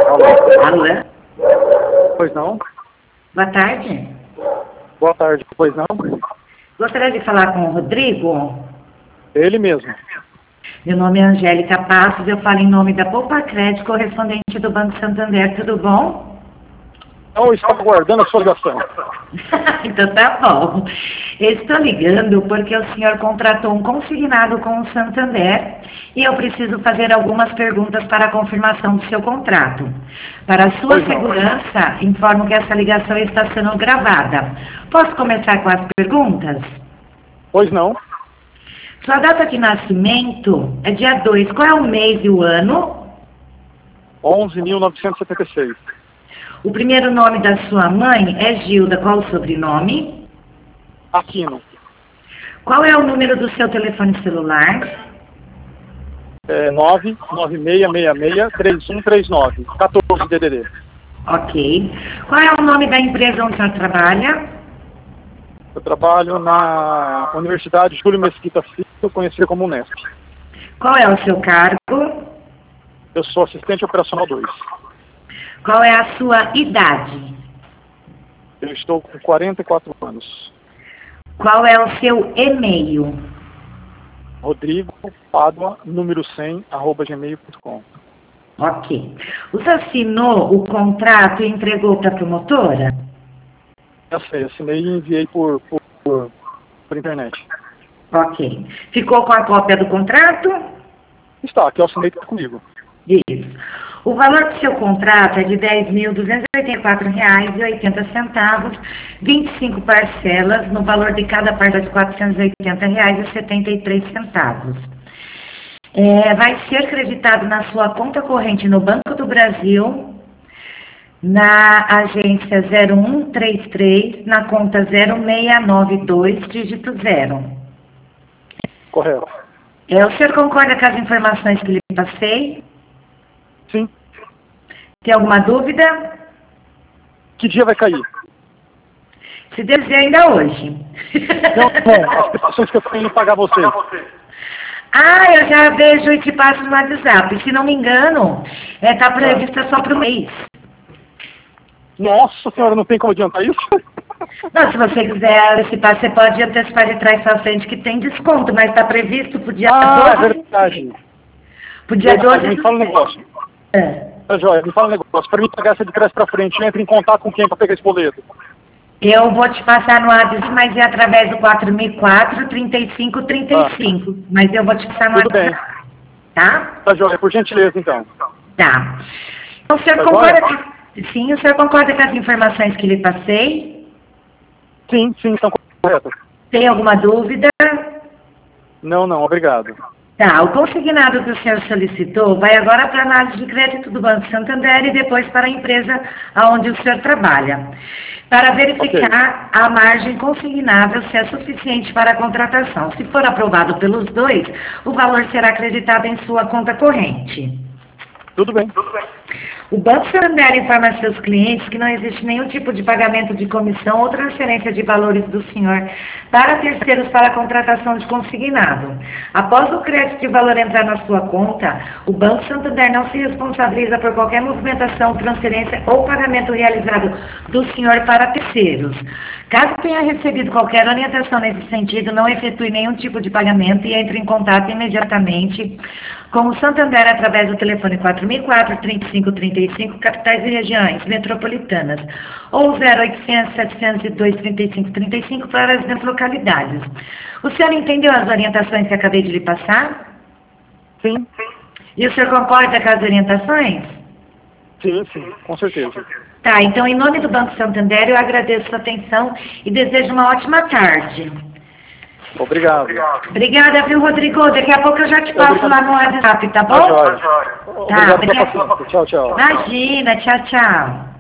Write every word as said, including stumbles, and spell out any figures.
Alô? Alô? Pois não? Boa tarde. Boa tarde, pois não? Gostaria de falar com o Rodrigo. Ele mesmo. Meu nome é Angélica Passos, eu falo em nome da Poupa Crédito, correspondente do Banco Santander, tudo bom? Eu estava aguardando a sua ligação. Então tá bom. Eu estou ligando porque o senhor contratou um consignado com o Santander e eu preciso fazer algumas perguntas para a confirmação do seu contrato. Para a sua Pois não. segurança, informo que essa ligação está sendo gravada. Posso começar com as perguntas? Pois não? Sua data de nascimento é dia dois. Qual é o mês e o ano? onze mil novecentos e setenta e seis. O primeiro nome da sua mãe é Gilda. Qual o sobrenome? Aquino. Qual é o número do seu telefone celular? É nove nove seis seis seis três um três nove. quatorze D D D. Ok. Qual é o nome da empresa onde o senhor trabalha? Eu trabalho na Universidade Júlio Mesquita Filho, conhecida como Unesp. Qual é o seu cargo? Eu sou assistente operacional dois. Qual é a sua idade? Eu estou com quarenta e quatro anos. Qual é o seu e-mail? Rodrigo Padua, número cem, arroba gmail ponto com. Ok. Você assinou o contrato e entregou para a promotora? Eu sei, assinei e enviei por, por, por, por internet. Ok. Ficou com a cópia do contrato? Está, aqui eu assinei tudo comigo. Isso. O valor do seu contrato é de dez mil duzentos e oitenta e quatro reais e oitenta centavos, vinte e cinco parcelas, no valor de cada parcela de quatrocentos e oitenta reais e setenta e três centavos. É, vai ser creditado na sua conta corrente no Banco do Brasil, na agência zero um três três, na conta zero seis nove dois, dígito zero. Correto. É, o senhor concorda com as informações que lhe passei? Sim. Tem alguma dúvida? Que dia vai cair? Se Deus quiser, ainda hoje. Não, não, as prestações que eu tenho em pagar você. Ah, eu já vejo e te passo no WhatsApp. Se não me engano, está prevista só para o mês. Nossa senhora, não tem como adiantar isso? Não, se você quiser antecipar, você pode antecipar de trás para frente que tem desconto, mas está previsto para o dia Ah, é doze. verdade. Para o dia Verdade, doze. me fala um negócio. É. Tá joia, me fala um negócio. Para mim pagar essa de trás para frente, entra em contato com quem para pegar esse boleto? Eu vou te passar no WhatsApp, mas é através do quatro mil e quatro, trinta e cinco, trinta e cinco. Ah. Mas eu vou te passar no Tudo WhatsApp. bem. Tá? Tá joia, por gentileza então. Tá. Então, o senhor Tá concorda joia? com... Sim, o senhor concorda com as informações que lhe passei? Sim, sim, estão corretas. Tem alguma dúvida? Não, não, obrigado. Tá, o consignado que o senhor solicitou vai agora para a análise de crédito do Banco Santander e depois para a empresa onde o senhor trabalha, para verificar okay. a margem consignável se é suficiente para a contratação. Se for aprovado pelos dois, o valor será acreditado em sua conta corrente. Tudo bem. Tudo bem. O Banco Santander informa a seus clientes que não existe nenhum tipo de pagamento de comissão ou transferência de valores do senhor para terceiros para a contratação de consignado. Após o crédito de valor entrar na sua conta, o Banco Santander não se responsabiliza por qualquer movimentação, transferência ou pagamento realizado do senhor para terceiros. Caso tenha recebido qualquer orientação nesse sentido, não efetue nenhum tipo de pagamento e entre em contato imediatamente com o Santander através do telefone quatro mil e quatro, trinta e cinco, trinta e cinco, capitais e regiões metropolitanas, ou zero oitocentos, setecentos e dois, trinta e cinco, trinta e cinco para as demais localidades. O senhor entendeu as orientações que acabei de lhe passar? Sim. E o senhor concorda com as orientações? Sim, sim, com certeza. Tá, então em nome do Banco Santander eu agradeço a sua atenção e desejo uma ótima tarde. Obrigado. Obrigada, viu, Rodrigo? Daqui a pouco eu já te passo Obrigado. lá no WhatsApp, tá bom? Tá, tá. Tá, Obrigado pela paciência. Tchau, tchau. Imagina, tchau, tchau.